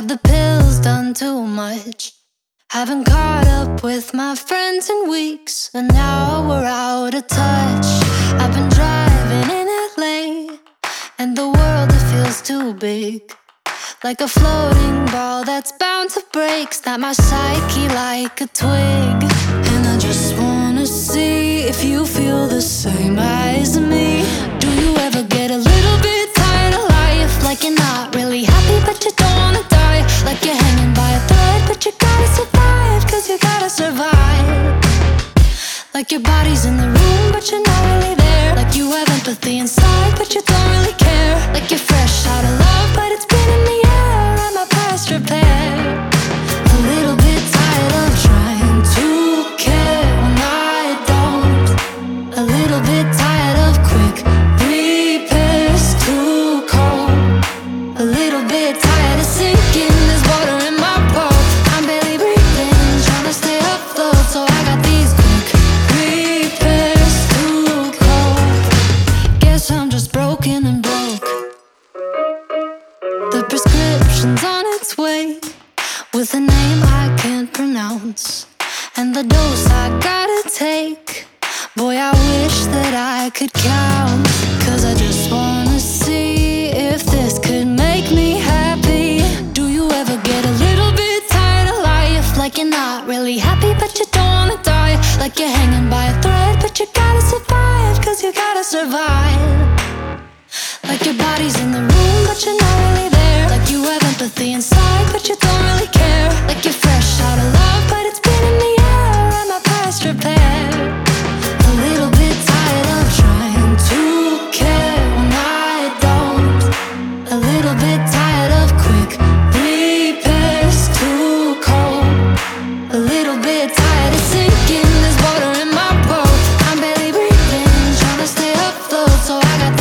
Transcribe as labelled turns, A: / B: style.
A: Have the pills done too much? Haven't caught up with my friends in weeks, and now we're out of touch. I've been driving in LA, and the world, it feels too big, like a floating ball that's bound to break. Snap my psyche like a twig. And I just wanna see if you feel the same as me. Do you ever get a little bit tired of life? Like you're not really happy but you don't wanna die. Like you're hanging by a thread but you gotta survive, cause you gotta survive. Like your body's in the room but you're not really there. Like you have empathy inside but you don't really care. Like you're fresh out of love but it's been in the air. Am I past repair? A little bit tired of trying to care when I don't. A little bit tired of quick repairs, too cold. A little bit tired of sinking, there's water in my boat. I'm barely breathing, trying to stay afloat. So I got these quick repairs, too cold. Guess I'm just broken and broke. The prescription's on its way, with a name I can't pronounce, and the dose I gotta take. Boy, I wish that I could count, cause I just wanna see if this could make me happy. Do you ever get a little bit tired of life? Like you're not really happy but you don't wanna die. Like you're hanging by a thread but you gotta survive, cause you gotta survive. Like your body's in the room but you're not really there. Like you have empathy inside but you don't really care. Like you're fresh out of love but it's been in the air. Am I past repair? A little bit tired of trying to care when I don't. A little bit tired of quick repairs, too cold. A little bit tired of sinking, there's water in my boat. I'm barely breathing, trying to stay afloat. So I got